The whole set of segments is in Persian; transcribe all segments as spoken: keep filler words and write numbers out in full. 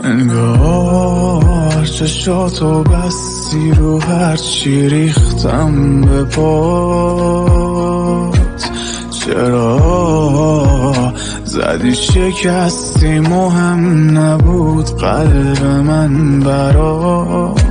انگار چشاتو بستی رو هرچی ریختم به پات. چرا زدی شکستی مهم نبود قلب من برات.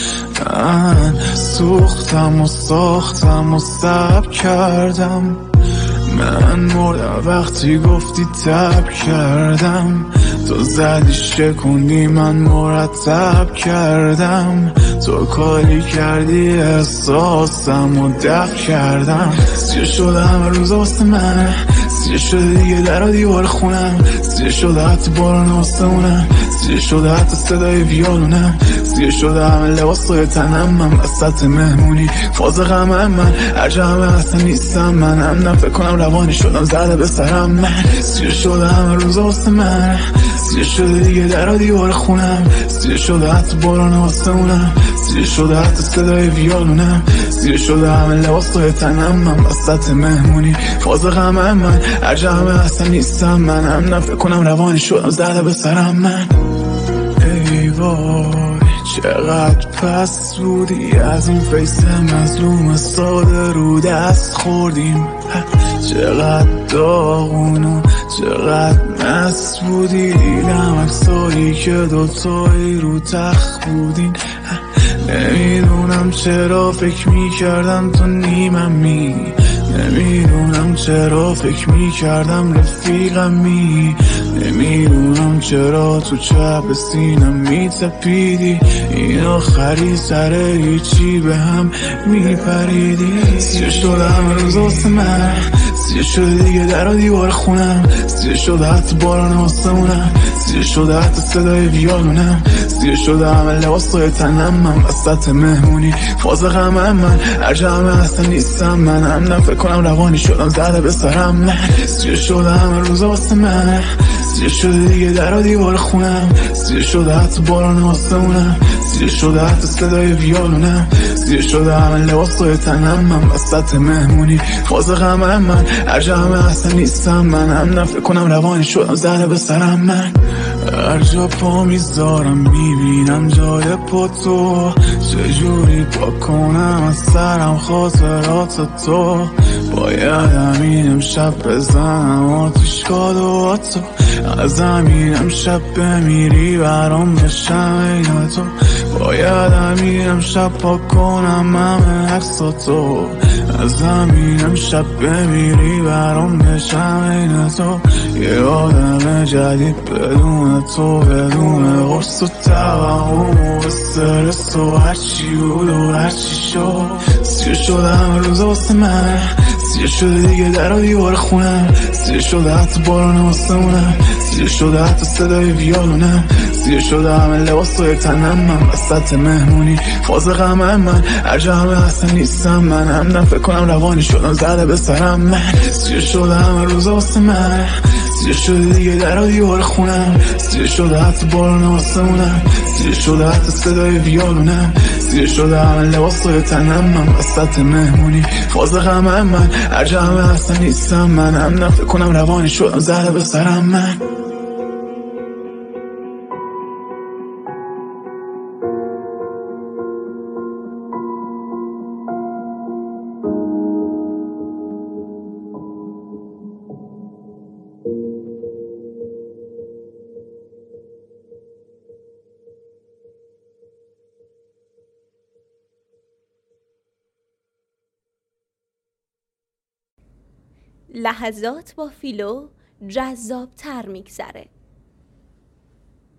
من سوختم و ساختم و صبر کردم، من مردم وقتی گفتی تب کردم. تو زدی شکوندی من مرتب کردم، تو کاری کردی احساسم و دفع کردم. سیه شده همه روزا واسه من، سیه شده دیگه در و دیوار خونم، سیه شده حتی باران آسمونم، سیه شده حتی صدای ویالونم، سیه شده همه لباسای تنم. من وسط مهمونی فاز غمم، من هر جا همه اصلا نیستم من. هم نه فکر کنم روانی شدم زده به سرم. من سیه شده همه روزا واسه من، سیه شده دیگه در و دیوار خونم، سیه شده حتی باران آسمونم، سیه شده حتی صدای ویالونم، سیه شده همه لباسای تنم. من وسط مهمونی فاز غمم، من هر جا همه اصلا نیستم من. هم نه فکر کنم روانی شدم زده به سرم. من ای وای چقدر پس بودی، از اون فیس مظلوم ساده رو دست خوردیم. چقدر داغون و چقدر مست بودی، دیدم اکسایی که دوتایی رو تخت بودین. نمیدونم چرا فکر میکردم تو نیممی، نمیدونم چرا فکر میکردم رفیقمی، نمیدونم چرا تو چپ سینم میتپیدی. این آخری سر هیچی به هم میپریدی. سیه شده همه روز واسه من، سیه شده دیگه در و دیوار خونم، سیه شده حتی باران آسمونم، سیه شده حتی صدای ویالونم، سیه شده همه لباسای تنم. من وسط مهمونی فاز غمم، من هر جا همه اصلا نیستم من. هم نه فکر کنم روانی شدم زده به سرم. من سیه شده همه روزا واسه من، سیه شده دیگه در و دیوار خونم، سیه شده حتی باران آسمونم، سیه شده حتی صدای ویالونم، سیه شده همه لباسای تنم. من وسط مهمونی فاز غمم، من هر جا همه اصلا نیستم من. هم نه فکر کنم روانی شدم زده به سرم. من هر جا پا میذارم میبینم جای پاتو، چجوری پا کنم از سرم خاطرات تو. باید همین امشب بزنم آتیشکاد و تو، از همین امشب بمیری برام بشم این تو. باید همین امشب پا کنم همه عکساتو، از همین امشب بمیری برام بشم این تو. یه آدم جدید بدون تو، بدون قرص و توهم و استرس و هرچی بود و هرچی شد. سیه شده همه روز واسه من، سیه شده دیگه در و دیوار خونم، سیه شده حتی باران آسمونم، سیه شده حتی صدای ویالونم، سیه شده همه لباسای تنم. من وسط مهمونی فاز غمم، من هر جا همه اصلا نیستم من. هم نه فکر کنم روانی شدم زده به سرم. من سیه شده همه روز واسه من، سیه شده دیگه در و دیوار خونم، سیه شده حتی باران آسمونم، سیه شده حتی صدای ویالونم، سیه شده همه لباسای تنم. من وسط مهمونی فاز غمم، من هر جا همه اصلا نیستم من. هم نه فکر کنم روانی شدم زده به سرم. من لحظات با فیلو جذاب تر میگذره.